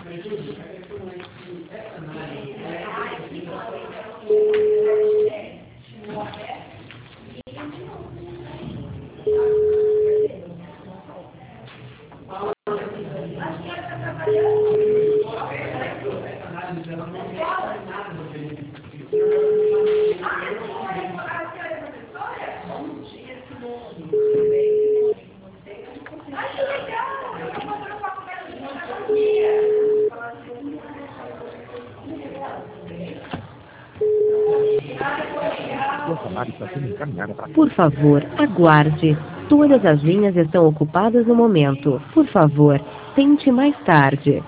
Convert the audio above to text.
Por favor, aguarde. Todas as linhas estão ocupadas no momento. Por favor, tente mais tarde.